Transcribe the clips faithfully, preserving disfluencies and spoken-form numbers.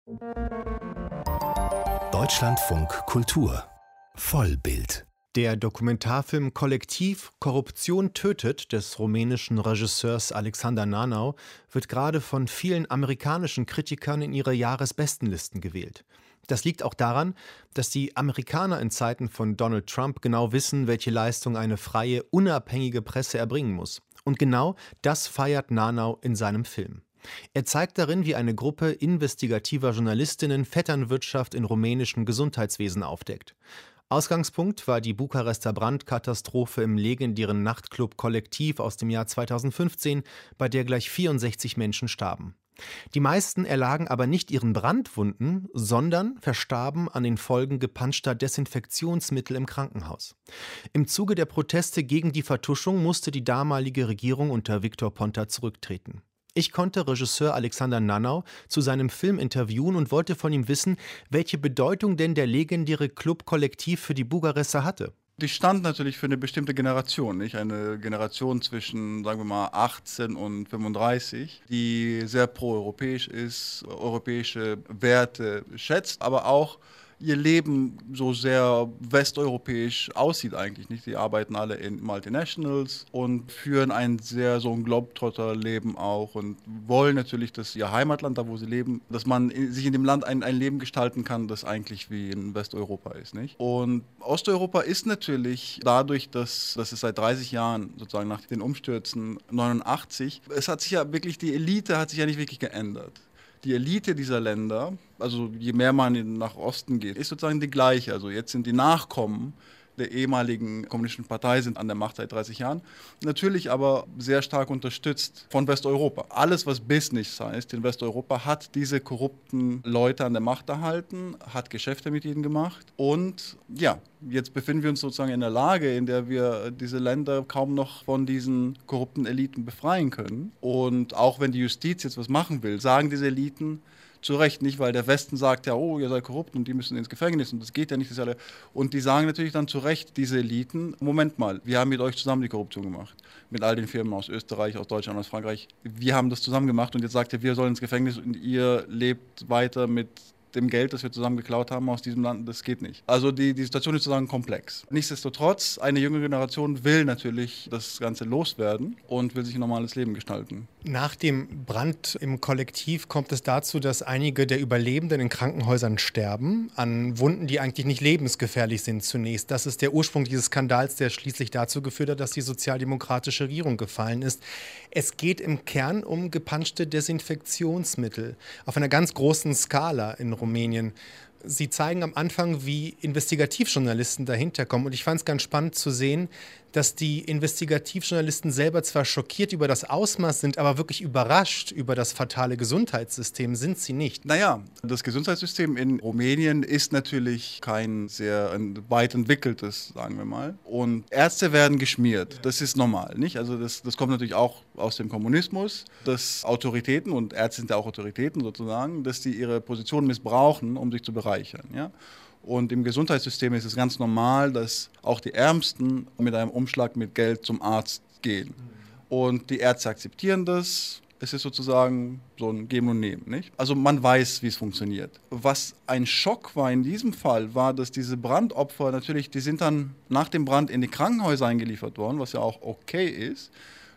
Deutschlandfunk Kultur Vollbild. Der Dokumentarfilm Kollektiv Korruption tötet des rumänischen Regisseurs Alexander Nanau wird gerade von vielen amerikanischen Kritikern in ihre Jahresbestenlisten gewählt. Das liegt auch daran, dass die Amerikaner in Zeiten von Donald Trump genau wissen, welche Leistung eine freie, unabhängige Presse erbringen muss. Und genau das feiert Nanau in seinem Film. Er zeigt darin, wie eine Gruppe investigativer Journalistinnen Vetternwirtschaft in rumänischem Gesundheitswesen aufdeckt. Ausgangspunkt war die Bukarester Brandkatastrophe im legendären Nachtclub Kollektiv aus dem Jahr zweitausendfünfzehn, bei der gleich vierundsechzig Menschen starben. Die meisten erlagen aber nicht ihren Brandwunden, sondern verstarben an den Folgen gepanschter Desinfektionsmittel im Krankenhaus. Im Zuge der Proteste gegen die Vertuschung musste die damalige Regierung unter Victor Ponta zurücktreten. Ich konnte Regisseur Alexander Nanau zu seinem Film interviewen und wollte von ihm wissen, welche Bedeutung denn der legendäre Club Kollektiv für die Bukareser hatte. Die stand natürlich für eine bestimmte Generation, nicht? Eine Generation zwischen, sagen wir mal, achtzehn und fünfunddreißig, die sehr pro-europäisch ist, europäische Werte schätzt, aber auch ihr Leben so sehr westeuropäisch aussieht eigentlich, nicht? Die arbeiten alle in Multinationals und führen ein sehr so ein Globetrotter-Leben auch und wollen natürlich, dass ihr Heimatland, da wo sie leben, dass man sich in dem Land ein, ein Leben gestalten kann, das eigentlich wie in Westeuropa ist, nicht? Und Osteuropa ist natürlich dadurch, dass, dass es seit dreißig Jahren, sozusagen nach den Umstürzen neunundachtzig, es hat sich ja wirklich, die Elite hat sich ja nicht wirklich geändert. Die Elite dieser Länder, also je mehr man nach Osten geht, ist sozusagen die gleiche. Also jetzt sind die Nachkommen der ehemaligen kommunistischen Partei sind an der Macht seit dreißig Jahren, natürlich aber sehr stark unterstützt von Westeuropa. Alles, was Business heißt in Westeuropa, hat diese korrupten Leute an der Macht erhalten, hat Geschäfte mit ihnen gemacht und ja, jetzt befinden wir uns sozusagen in der Lage, in der wir diese Länder kaum noch von diesen korrupten Eliten befreien können. Und auch wenn die Justiz jetzt was machen will, sagen diese Eliten, zu Recht nicht, weil der Westen sagt ja, oh, ihr seid korrupt und die müssen ins Gefängnis und das geht ja nicht. Das alle. Und die sagen natürlich dann zu Recht, diese Eliten, Moment mal, wir haben mit euch zusammen die Korruption gemacht. Mit all den Firmen aus Österreich, aus Deutschland, aus Frankreich. Wir haben das zusammen gemacht und jetzt sagt ihr, wir sollen ins Gefängnis und ihr lebt weiter mit dem Geld, das wir zusammen geklaut haben aus diesem Land, das geht nicht. Also die, die Situation ist sozusagen komplex. Nichtsdestotrotz, eine junge Generation will natürlich das Ganze loswerden und will sich ein normales Leben gestalten. Nach dem Brand im Kollektiv kommt es dazu, dass einige der Überlebenden in Krankenhäusern sterben, an Wunden, die eigentlich nicht lebensgefährlich sind zunächst. Das ist der Ursprung dieses Skandals, der schließlich dazu geführt hat, dass die sozialdemokratische Regierung gefallen ist. Es geht im Kern um gepanschte Desinfektionsmittel auf einer ganz großen Skala in Rumänien. Sie zeigen am Anfang, wie Investigativjournalisten dahinter kommen. Und ich fand es ganz spannend zu sehen, dass die Investigativjournalisten selber zwar schockiert über das Ausmaß sind, aber wirklich überrascht über das fatale Gesundheitssystem sind sie nicht. Naja, das Gesundheitssystem in Rumänien ist natürlich kein sehr weit entwickeltes, sagen wir mal. Und Ärzte werden geschmiert. Das ist normal, nicht? Also das, das kommt natürlich auch aus dem Kommunismus, dass Autoritäten, und Ärzte sind ja auch Autoritäten sozusagen, dass die ihre Position missbrauchen, um sich zu bereichern, ja? Und im Gesundheitssystem ist es ganz normal, dass auch die Ärmsten mit einem Umschlag mit Geld zum Arzt gehen. Und die Ärzte akzeptieren das. Es ist sozusagen so ein Geben und Nehmen, nicht? Also man weiß, wie es funktioniert. Was ein Schock war in diesem Fall, war, dass diese Brandopfer natürlich, die sind dann nach dem Brand in die Krankenhäuser eingeliefert worden, was ja auch okay ist.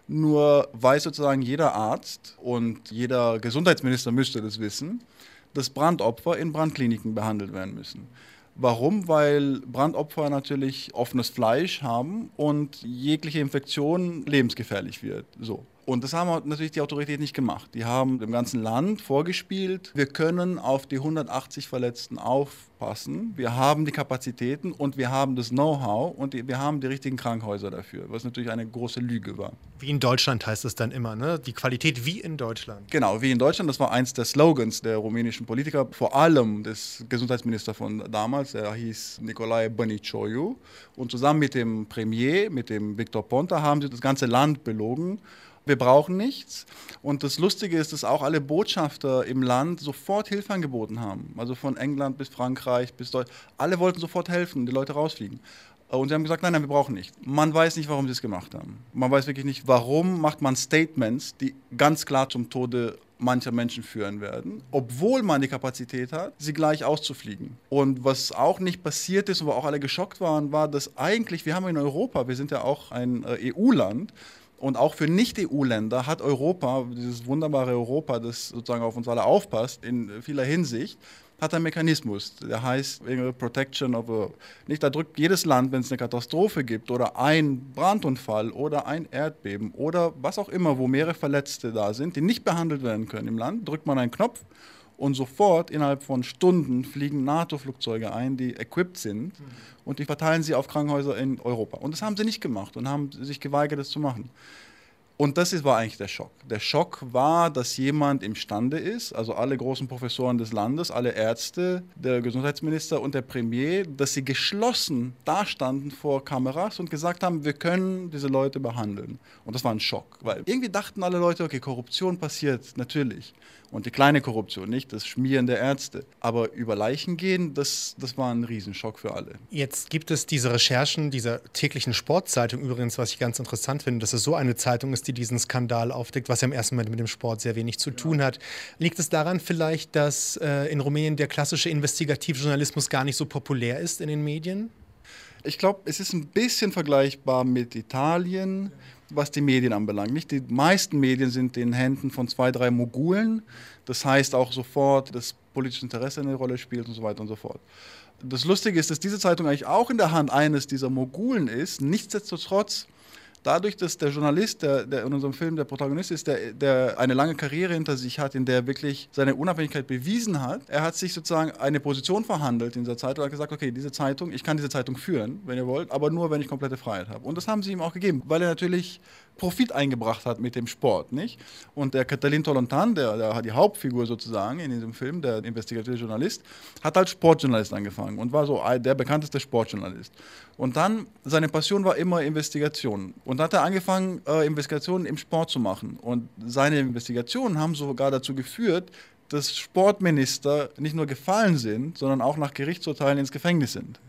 Nur weiß sozusagen jeder Arzt und jeder Gesundheitsminister müsste das wissen, dass Brandopfer in Brandkliniken behandelt werden müssen. Warum? Weil Brandopfer natürlich offenes Fleisch haben und jegliche Infektion lebensgefährlich wird. So. Und das haben natürlich die Autoritäten nicht gemacht. Die haben dem ganzen Land vorgespielt, wir können auf die hundertachtzig Verletzten aufpassen, wir haben die Kapazitäten und wir haben das Know-how und die, wir haben die richtigen Krankenhäuser dafür, was natürlich eine große Lüge war. Wie in Deutschland heißt es dann immer, ne? Die Qualität wie in Deutschland. Genau, wie in Deutschland, das war eins der Slogans der rumänischen Politiker, vor allem des Gesundheitsministers von damals, der hieß Nicolae Bănicioiu. Und zusammen mit dem Premier, mit dem Victor Ponta, haben sie das ganze Land belogen. Wir brauchen nichts. Und das Lustige ist, dass auch alle Botschafter im Land sofort Hilfe angeboten haben. Also von England bis Frankreich bis Deutschland. Alle wollten sofort helfen, die Leute rausfliegen. Und sie haben gesagt, nein, nein, wir brauchen nicht. Man weiß nicht, warum sie es gemacht haben. Man weiß wirklich nicht, warum macht man Statements, die ganz klar zum Tode mancher Menschen führen werden, obwohl man die Kapazität hat, sie gleich auszufliegen. Und was auch nicht passiert ist und wo auch alle geschockt waren, war, dass eigentlich, wir haben in Europa, wir sind ja auch ein äh, E U-Land, und auch für Nicht-E U-Länder hat Europa, dieses wunderbare Europa, das sozusagen auf uns alle aufpasst, in vieler Hinsicht, hat einen Mechanismus, der heißt Protection of a, nicht, da drückt jedes Land, wenn es eine Katastrophe gibt oder ein Brandunfall oder ein Erdbeben oder was auch immer, wo mehrere Verletzte da sind, die nicht behandelt werden können im Land, drückt man einen Knopf und sofort innerhalb von Stunden fliegen NATO-Flugzeuge ein, die equipped sind und die verteilen sie auf Krankenhäuser in Europa. Und das haben sie nicht gemacht und haben sich geweigert, das zu machen. Und das ist, war eigentlich der Schock. Der Schock war, dass jemand imstande ist, also alle großen Professoren des Landes, alle Ärzte, der Gesundheitsminister und der Premier, dass sie geschlossen dastanden vor Kameras und gesagt haben, wir können diese Leute behandeln. Und das war ein Schock, weil irgendwie dachten alle Leute, okay, Korruption passiert natürlich. Und die kleine Korruption, nicht das Schmieren der Ärzte. Aber über Leichen gehen, das, das war ein Riesenschock für alle. Jetzt gibt es diese Recherchen dieser täglichen Sportzeitung übrigens, was ich ganz interessant finde, dass es so eine Zeitung ist, die diesen Skandal aufdeckt, was ja im ersten Moment mit dem Sport sehr wenig zu tun hat. Liegt es daran vielleicht, dass äh, in Rumänien der klassische Investigativjournalismus gar nicht so populär ist in den Medien? Ich glaube, es ist ein bisschen vergleichbar mit Italien, was die Medien anbelangt. Nicht die meisten Medien sind in den Händen von zwei, drei Mogulen. Das heißt auch sofort, dass politisches Interesse eine Rolle spielt und so weiter und so fort. Das Lustige ist, dass diese Zeitung eigentlich auch in der Hand eines dieser Mogulen ist. Nichtsdestotrotz, dadurch, dass der Journalist, der, der in unserem Film der Protagonist ist, der, der eine lange Karriere hinter sich hat, in der er wirklich seine Unabhängigkeit bewiesen hat, er hat sich sozusagen eine Position verhandelt in dieser Zeitung und hat gesagt, okay, diese Zeitung, ich kann diese Zeitung führen, wenn ihr wollt, aber nur, wenn ich komplette Freiheit habe. Und das haben sie ihm auch gegeben, weil er natürlich Profit eingebracht hat mit dem Sport, nicht? Und der Cătălin Tolontan, der, der die Hauptfigur sozusagen in diesem Film, der investigative Journalist, hat als Sportjournalist angefangen und war so der bekannteste Sportjournalist. Und dann, seine Passion war immer Investigation. Und dann hat er angefangen, äh, Investigationen im Sport zu machen. Und seine Investigationen haben sogar dazu geführt, dass Sportminister nicht nur gefallen sind, sondern auch nach Gerichtsurteilen ins Gefängnis sind.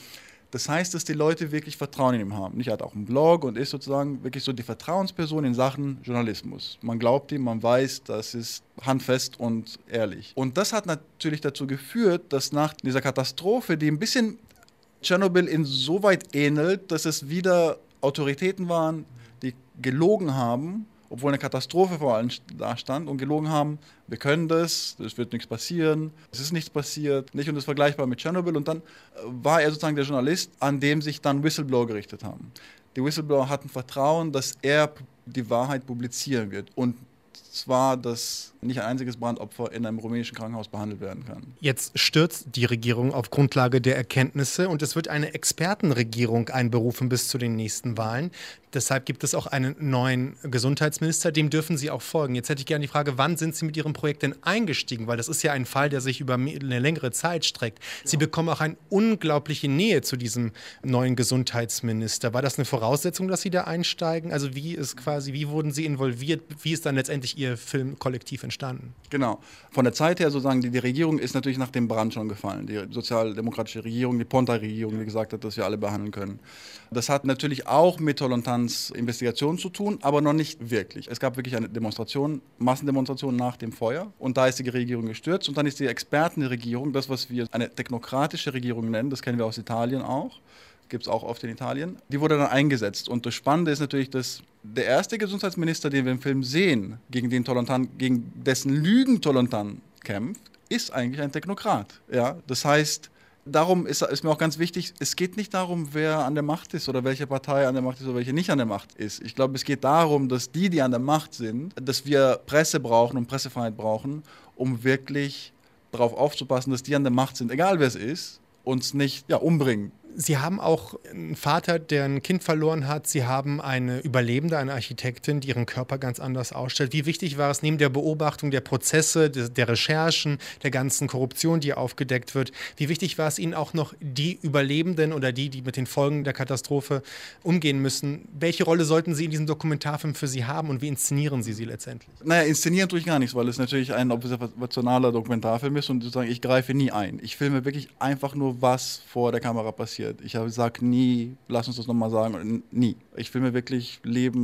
Das heißt, dass die Leute wirklich Vertrauen in ihm haben. Er hat auch einen Blog und ist sozusagen wirklich so die Vertrauensperson in Sachen Journalismus. Man glaubt ihm, man weiß, das ist handfest und ehrlich. Und das hat natürlich dazu geführt, dass nach dieser Katastrophe, die ein bisschen Tschernobyl insoweit ähnelt, dass es wieder Autoritäten waren, die gelogen haben, obwohl eine Katastrophe vor allem da stand und gelogen haben, wir können das, es wird nichts passieren, es ist nichts passiert, nicht, und das ist vergleichbar mit Tschernobyl. Und dann war er sozusagen der Journalist, an dem sich dann Whistleblower gerichtet haben. Die Whistleblower hatten Vertrauen, dass er die Wahrheit publizieren wird und zwar, dass nicht ein einziges Brandopfer in einem rumänischen Krankenhaus behandelt werden kann. Jetzt stürzt die Regierung auf Grundlage der Erkenntnisse und es wird eine Expertenregierung einberufen bis zu den nächsten Wahlen. Deshalb gibt es auch einen neuen Gesundheitsminister, dem dürfen Sie auch folgen. Jetzt hätte ich gerne die Frage, wann sind Sie mit Ihrem Projekt denn eingestiegen? Weil das ist ja ein Fall, der sich über eine längere Zeit streckt. Sie bekommen auch eine unglaubliche Nähe zu diesem neuen Gesundheitsminister. War das eine Voraussetzung, dass Sie da einsteigen? Also wie ist quasi, wie wurden Sie involviert? Wie ist dann letztendlich Ihr Filmkollektiv entstanden? Genau. Von der Zeit her sozusagen, die, die Regierung ist natürlich nach dem Brand schon gefallen. Die sozialdemokratische Regierung, die Ponta-Regierung, die gesagt hat, dass wir alle behandeln können. Das hat natürlich auch mit Tolontans Investigation zu tun, aber noch nicht wirklich. Es gab wirklich eine Demonstration, Massendemonstration nach dem Feuer und da ist die Regierung gestürzt und dann ist die Expertenregierung, das was wir eine technokratische Regierung nennen, das kennen wir aus Italien auch, gibt es auch oft in Italien, die wurde dann eingesetzt. Und das Spannende ist natürlich, dass der erste Gesundheitsminister, den wir im Film sehen, gegen den Tolontan, gegen dessen Lügen Tolontan kämpft, ist eigentlich ein Technokrat. Ja? Das heißt, darum ist, ist mir auch ganz wichtig, es geht nicht darum, wer an der Macht ist oder welche Partei an der Macht ist oder welche nicht an der Macht ist. Ich glaube, es geht darum, dass die, die an der Macht sind, dass wir Presse brauchen und Pressefreiheit brauchen, um wirklich darauf aufzupassen, dass die an der Macht sind, egal wer es ist, uns nicht ja, umbringen. Sie haben auch einen Vater, der ein Kind verloren hat. Sie haben eine Überlebende, eine Architektin, die ihren Körper ganz anders ausstellt. Wie wichtig war es neben der Beobachtung der Prozesse, der Recherchen, der ganzen Korruption, die aufgedeckt wird, wie wichtig war es Ihnen auch noch, die Überlebenden oder die, die mit den Folgen der Katastrophe umgehen müssen? Welche Rolle sollten Sie in diesem Dokumentarfilm für Sie haben und wie inszenieren Sie sie letztendlich? Naja, inszenieren tue ich gar nichts, weil es natürlich ein observationaler Dokumentarfilm ist und sozusagen ich greife nie ein. Ich filme wirklich einfach nur, was vor der Kamera passiert. Ich sage nie, lass uns das nochmal sagen, nie. Ich filme wirklich Leben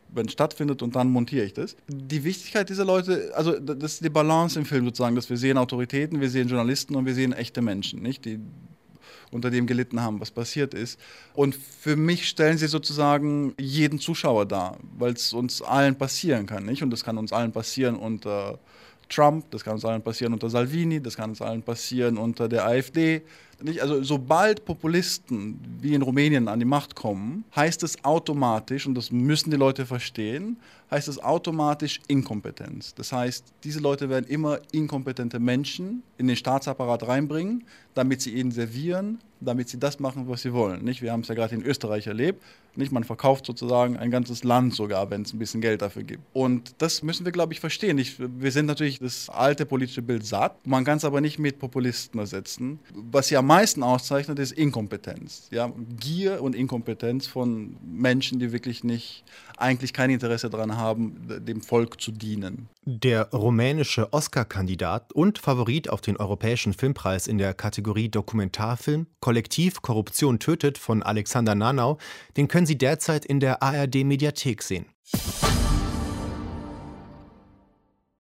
wenn es stattfindet und dann montiere ich das. Die Wichtigkeit dieser Leute, also das ist die Balance im Film sozusagen, dass wir sehen Autoritäten, wir sehen Journalisten und wir sehen echte Menschen, nicht? Die unter dem gelitten haben, was passiert ist. Und für mich stellen sie sozusagen jeden Zuschauer dar, weil es uns allen passieren kann, nicht? Und das kann uns allen passieren unter Trump, das kann uns allen passieren unter Salvini, das kann uns allen passieren unter der AfD. Nicht? Also sobald Populisten wie in Rumänien an die Macht kommen, heißt es automatisch, und das müssen die Leute verstehen, heißt es automatisch Inkompetenz. Das heißt, diese Leute werden immer inkompetente Menschen in den Staatsapparat reinbringen, damit sie ihnen servieren, damit sie das machen, was sie wollen. Nicht? Wir haben es ja gerade in Österreich erlebt. Nicht? Man verkauft sozusagen ein ganzes Land sogar, wenn es ein bisschen Geld dafür gibt. Und das müssen wir, glaube ich, verstehen. Ich, wir sind natürlich das alte politische Bild satt. Man kann es aber nicht mit Populisten ersetzen. Was sie am meisten auszeichnet, ist Inkompetenz. Ja? Gier und Inkompetenz von Menschen, die wirklich nicht, eigentlich kein Interesse daran haben, dem Volk zu dienen. Der rumänische Oscar-Kandidat und Favorit auf den Europäischen Filmpreis in der Kategorie Dokumentarfilm Kollektiv Korruption tötet von Alexander Nanau, den können Sie derzeit in der A R D-Mediathek sehen.